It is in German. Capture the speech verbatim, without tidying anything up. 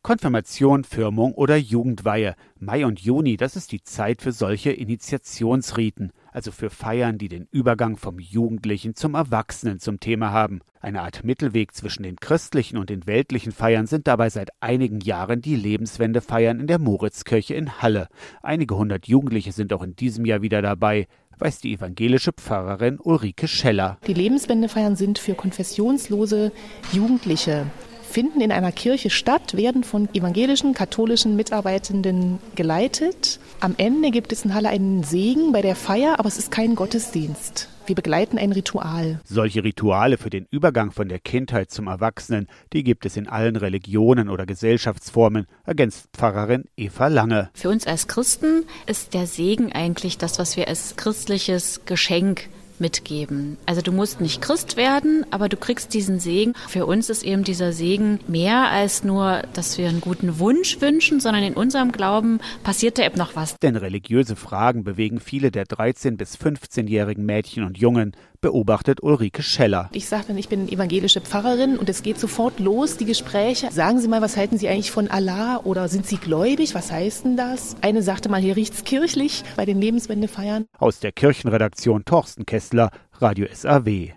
Konfirmation, Firmung oder Jugendweihe. Mai und Juni, das ist die Zeit für solche Initiationsriten, also für Feiern, die den Übergang vom Jugendlichen zum Erwachsenen zum Thema haben. Eine Art Mittelweg zwischen den christlichen und den weltlichen Feiern sind dabei seit einigen Jahren die Lebenswendefeiern in der Moritzkirche in Halle. Einige hundert Jugendliche sind auch in diesem Jahr wieder dabei, weiß die evangelische Pfarrerin Ulrike Scheller. Die Lebenswendefeiern sind für konfessionslose Jugendliche, finden in einer Kirche statt, werden von evangelischen, katholischen Mitarbeitenden geleitet. Am Ende gibt es in Halle einen Segen bei der Feier, aber es ist kein Gottesdienst. Wir begleiten ein Ritual. Solche Rituale für den Übergang von der Kindheit zum Erwachsenen, die gibt es in allen Religionen oder Gesellschaftsformen, ergänzt Pfarrerin Eva Lange. Für uns als Christen ist der Segen eigentlich das, was wir als christliches Geschenk mitgeben. Also du musst nicht Christ werden, aber du kriegst diesen Segen. Für uns ist eben dieser Segen mehr als nur, dass wir einen guten Wunsch wünschen, sondern in unserem Glauben passiert da eben noch was. Denn religiöse Fragen bewegen viele der dreizehn- bis fünfzehnjährigen Mädchen und Jungen, beobachtet Ulrike Scheller. Ich sage dann, ich bin evangelische Pfarrerin und es geht sofort los, die Gespräche. Sagen Sie mal, was halten Sie eigentlich von Allah oder sind Sie gläubig? Was heißt denn das? Eine sagte mal, hier riecht's kirchlich bei den Lebenswendefeiern. Aus der Kirchenredaktion Torsten Kessler, Radio S A W.